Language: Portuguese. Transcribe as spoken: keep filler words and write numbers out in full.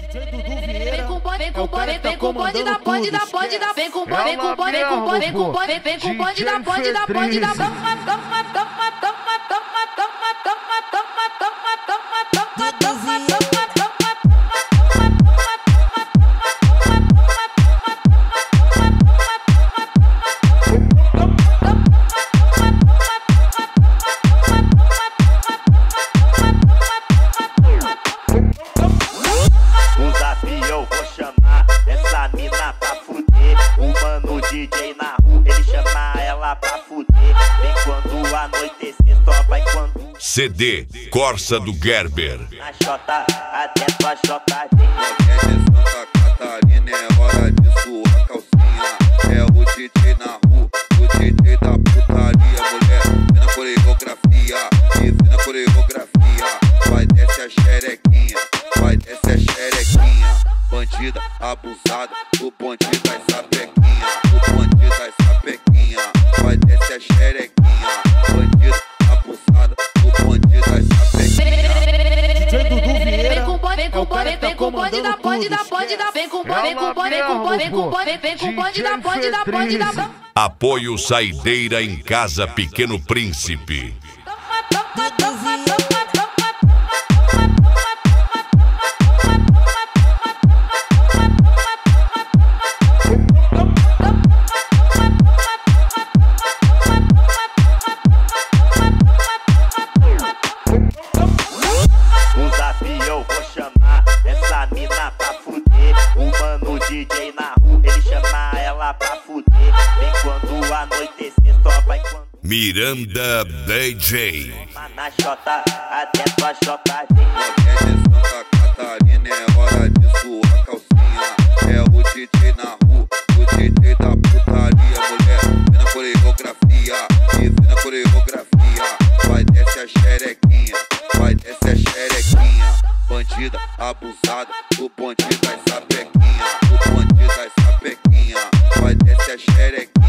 Vem com o bonde, vem com o bonde, vem com o bonde da bonde da bonde da vem com o bonde, vem com o bonde, vem com o bonde, vem com o bonde, vem com o bonde da bonde da bonde da toma, toma, toma, toma, toma, toma, toma, toma, toma, toma, toma, toma, toma. D J na rua, ele chama ela pra fuder. Vem quando anoitecer, só vai quando C D Corsa do Gerber. na Jota, até tua Jota. É de Santa Catarina, é hora de suar calcinha. É o D J na rua, o D J da putaria. Mulher, vem na coreografia, e vem na coreografia. Vai desce a xerequinha, vai desce a xerequinha. Bandida abusada, o bonde das sapequinha. O bonde das sapequinha, vai desce a xerequinha. Bandida abusada, o bonde das sapequinha. Vem com o bonde, vem com o bonde, vem com o bonde da bonde da bonde da vem com o bonde, vem com o bonde, vem com o bonde, vem com o bonde, vem com o bonde da bonde da bonde da. Apoio Saideira em Casa Pequeno Príncipe. Eu vou chamar essa mina pra fuder. O mano D J na rua, ele chama ela pra fuder. Vem quando anoitecer, só vai quando Miranda D J. na Jota, até tua Jota. É de Santa Catarina, é hora de suar calcinha. É o D J na rua, o D J da putaria. Mulher, vem na coreografia, e vem na coreografia. Vai desce a xerequinha, vai desce a xerequinha. Bandida abusada, o bonde das sapequinha. O bonde das sapequinha, vai desce a xerequinha.